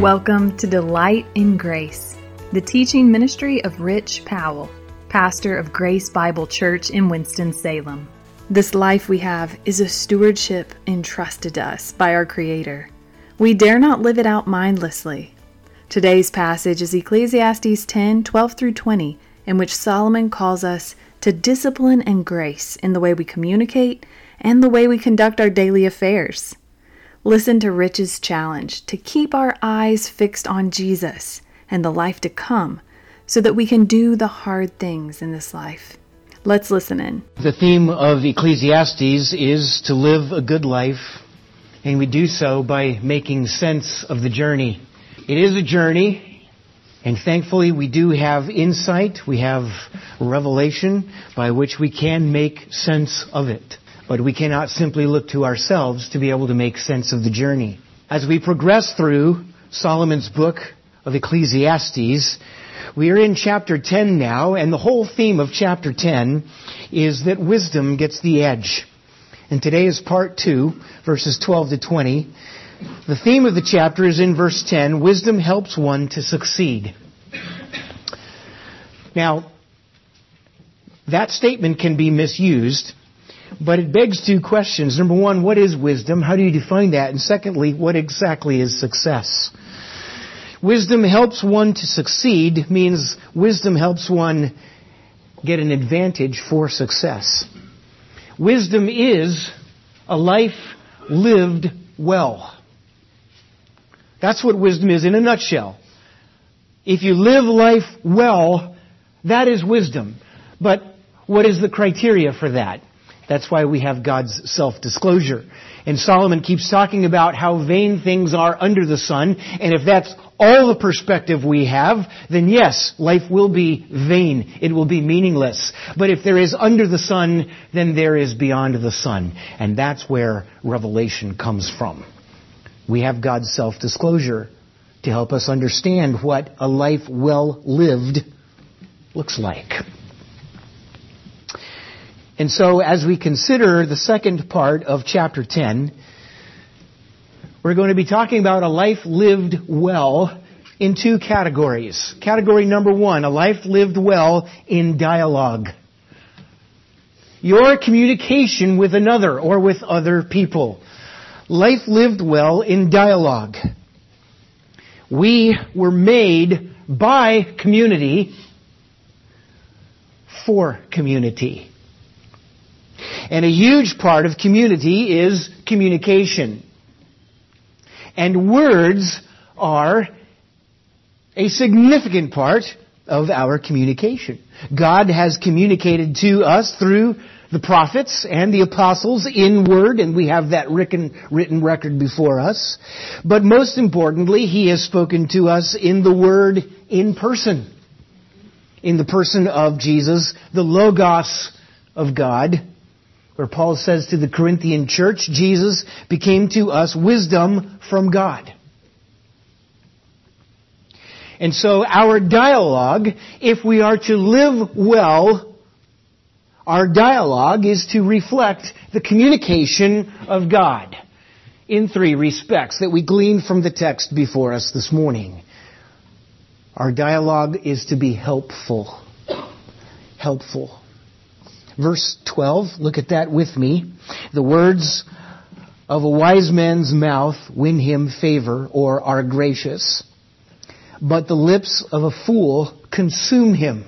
Welcome to Delight in Grace, the teaching ministry of Rich Powell, pastor of Grace Bible Church in Winston-Salem. This life we have is a stewardship entrusted to us by our Creator. We dare not live it out mindlessly. Today's passage is Ecclesiastes 10:12-20, in which Solomon calls us to discipline and grace in the way we communicate and the way we conduct our daily affairs. Listen to Rich's challenge to keep our eyes fixed on Jesus and the life to come so that we can do the hard things in this life. Let's listen in. The theme of Ecclesiastes is to live a good life, and we do so by making sense of the journey. It is a journey, and thankfully we do have insight, we have revelation by which we can make sense of it. But we cannot simply look to ourselves to be able to make sense of the journey. As we progress through Solomon's book of Ecclesiastes, we are in chapter 10 now, and the whole theme of chapter 10 is that wisdom gets the edge. And today is part 2, verses 12-20. The theme of the chapter is in verse 10, wisdom helps one to succeed. Now, that statement can be misused, but it begs two questions. Number one, what is wisdom? How do you define that? And secondly, what exactly is success? Wisdom helps one to succeed means wisdom helps one get an advantage for success. Wisdom is a life lived well. That's what wisdom is in a nutshell. If you live life well, that is wisdom. But what is the criteria for that? That's why we have God's self-disclosure. And Solomon keeps talking about how vain things are under the sun. And if that's all the perspective we have, then yes, life will be vain. It will be meaningless. But if there is under the sun, then there is beyond the sun. And that's where revelation comes from. We have God's self-disclosure to help us understand what a life well lived looks like. And so as we consider the second part of chapter 10, we're going to be talking about a life lived well in two categories. Category number one, a life lived well in dialogue. Your communication with another or with other people. Life lived well in dialogue. We were made by community for community. And a huge part of community is communication. And words are a significant part of our communication. God has communicated to us through the prophets and the apostles in word, and we have that written record before us. But most importantly, He has spoken to us in the Word in person. In the person of Jesus, the Logos of God, where Paul says to the Corinthian church, Jesus became to us wisdom from God. And so our dialogue, if we are to live well, our dialogue is to reflect the communication of God in three respects that we glean from the text before us this morning. Our dialogue is to be helpful. Helpful. Verse 12, look at that with me. The words of a wise man's mouth win him favor or are gracious, but the lips of a fool consume him.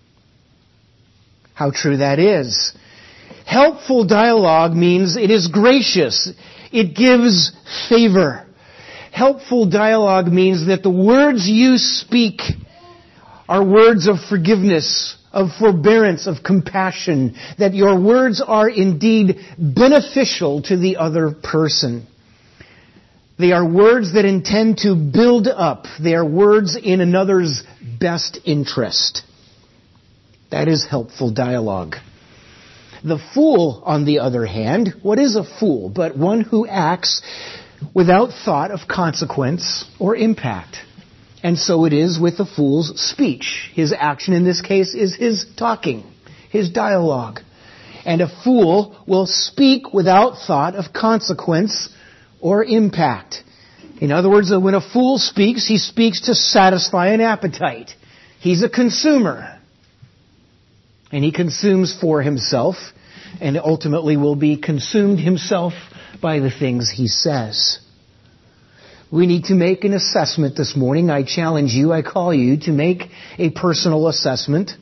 How true that is. Helpful dialogue means it is gracious. It gives favor. Helpful dialogue means that the words you speak are words of forgiveness, of forbearance, of compassion, that your words are indeed beneficial to the other person. They are words that intend to build up. They are words in another's best interest. That is helpful dialogue. The fool, on the other hand, what is a fool but one who acts without thought of consequence or impact? And so it is with the fool's speech. His action in this case is his talking, his dialogue. And a fool will speak without thought of consequence or impact. In other words, when a fool speaks, he speaks to satisfy an appetite. He's a consumer. And he consumes for himself, and ultimately will be consumed himself by the things he says. We need to make an assessment this morning. I challenge you, I call you to make a personal assessment.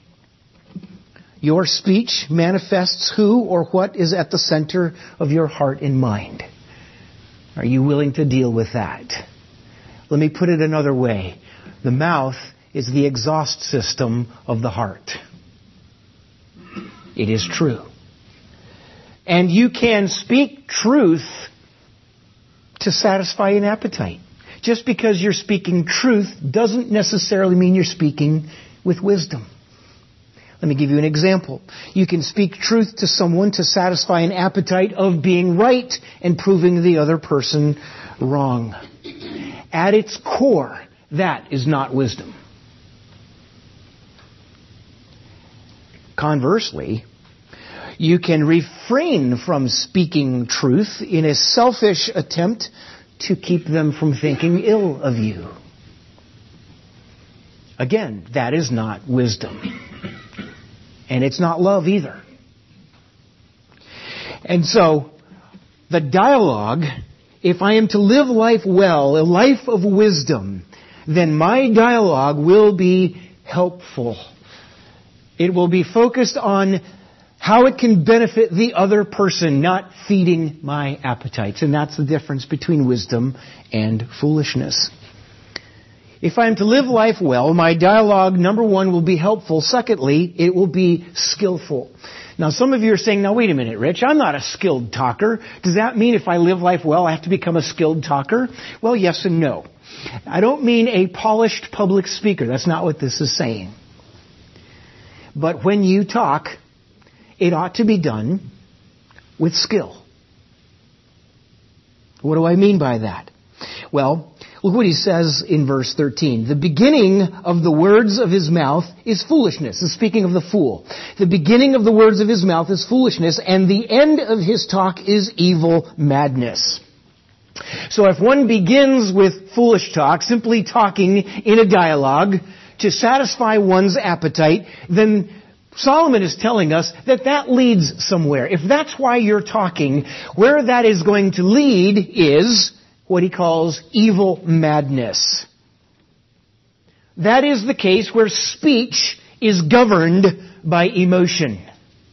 Your speech manifests who or what is at the center of your heart and mind. Are you willing to deal with that? Let me put it another way. The mouth is the exhaust system of the heart. It is true. And you can speak truth to satisfy an appetite. Just because you're speaking truth doesn't necessarily mean you're speaking with wisdom. Let me give you an example. You can speak truth to someone to satisfy an appetite of being right and proving the other person wrong. At its core, that is not wisdom. Conversely, you can refrain from speaking truth in a selfish attempt to keep them from thinking ill of you. Again, that is not wisdom. And it's not love either. And so, the dialogue, if I am to live life well, a life of wisdom, then my dialogue will be helpful. It will be focused on how it can benefit the other person, not feeding my appetites. And that's the difference between wisdom and foolishness. If I am to live life well, my dialogue, number one, will be helpful. Secondly, it will be skillful. Now, some of you are saying, now wait a minute, Rich, I'm not a skilled talker. Does that mean if I live life well, I have to become a skilled talker? Well, yes and no. I don't mean a polished public speaker. That's not what this is saying. But when you talk, it ought to be done with skill. What do I mean by that? Well, look what he says in verse 13. The beginning of the words of his mouth is foolishness. This is speaking of the fool. The beginning of the words of his mouth is foolishness, and the end of his talk is evil madness. So if one begins with foolish talk, simply talking in a dialogue to satisfy one's appetite, then Solomon is telling us that that leads somewhere. If that's why you're talking, where that is going to lead is what he calls evil madness. That is the case where speech is governed by emotion.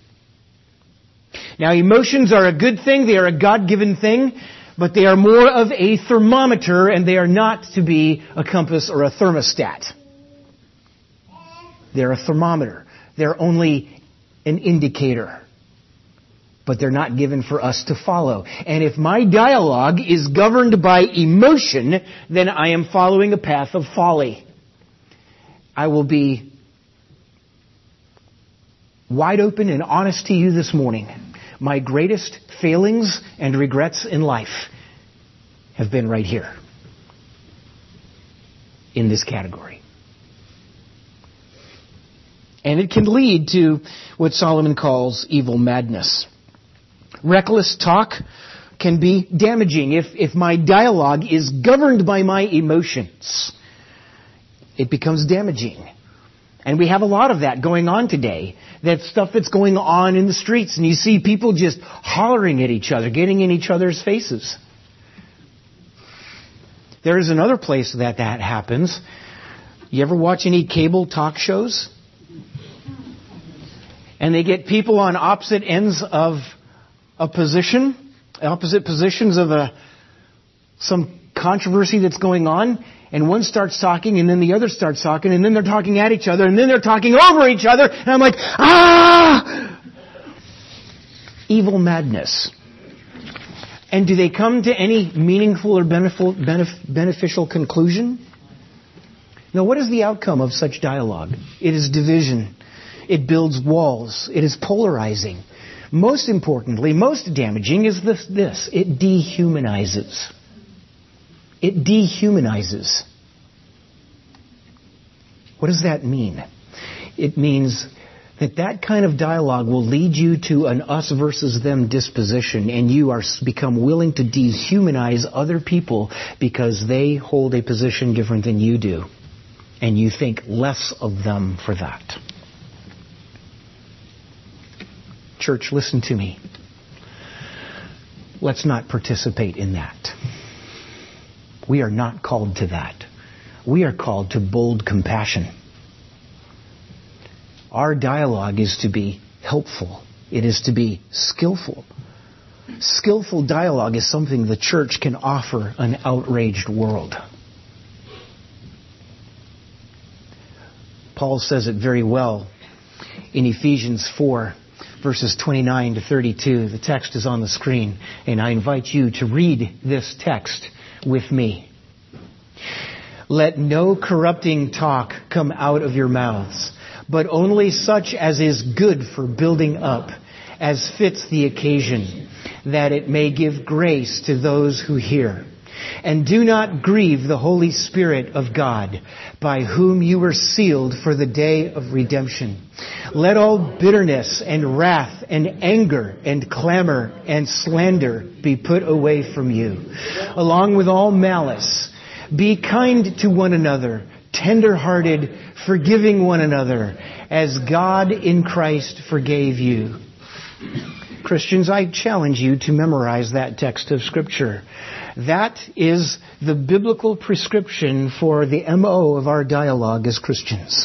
Now, emotions are a good thing. They are a God-given thing. But they are more of a thermometer, and they are not to be a compass or a thermostat. They're a thermometer. They're only an indicator. But they're not given for us to follow. And if my dialogue is governed by emotion, then I am following a path of folly. I will be wide open and honest to you this morning. My greatest failings and regrets in life have been right here, in this category. And it can lead to what Solomon calls evil madness. Reckless talk can be damaging if my dialogue is governed by my emotions. It becomes damaging. And we have a lot of that going on today. That stuff that's going on in the streets. And you see people just hollering at each other, getting in each other's faces. There is another place that happens. You ever watch any cable talk shows? And they get people on opposite ends of a position, opposite positions of some controversy that's going on. And one starts talking, and then the other starts talking, and then they're talking at each other, and then they're talking over each other, and I'm like, ah! Evil madness. And do they come to any meaningful or beneficial conclusion? Now, what is the outcome of such dialogue? It is division. It builds walls. It is polarizing. Most importantly, most damaging is this. It dehumanizes. It dehumanizes. What does that mean? It means that kind of dialogue will lead you to an us versus them disposition, and you are become willing to dehumanize other people because they hold a position different than you do, and you think less of them for that. Church, listen to me. Let's not participate in that. We are not called to that. We are called to bold compassion. Our dialogue is to be helpful. It is to be skillful. Skillful dialogue is something the church can offer an outraged world. Paul says it very well in Ephesians 4, verses 29 to 32. The text is on the screen, and I invite you to read this text with me. Let no corrupting talk come out of your mouths, but only such as is good for building up, as fits the occasion, that it may give grace to those who hear. And do not grieve the Holy Spirit of God, by whom you were sealed for the day of redemption. Let all bitterness and wrath and anger and clamor and slander be put away from you, along with all malice. Be kind to one another, tender-hearted, forgiving one another, as God in Christ forgave you. Christians, I challenge you to memorize that text of Scripture. That is the biblical prescription for the MO of our dialogue as Christians.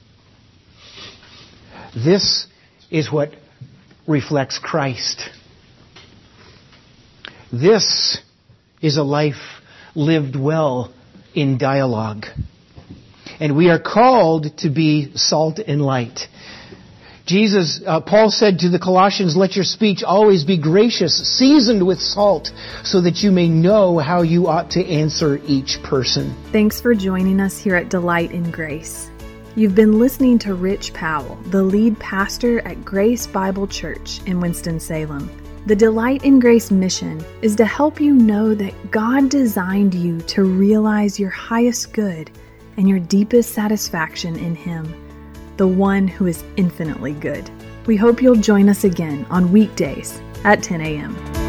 This is what reflects Christ. This is a life lived well in dialogue. And we are called to be salt and light. Paul said to the Colossians, let your speech always be gracious, seasoned with salt, so that you may know how you ought to answer each person. Thanks for joining us here at Delight in Grace. You've been listening to Rich Powell, the lead pastor at Grace Bible Church in Winston-Salem. The Delight in Grace mission is to help you know that God designed you to realize your highest good and your deepest satisfaction in Him, the one who is infinitely good. We hope you'll join us again on weekdays at 10 a.m.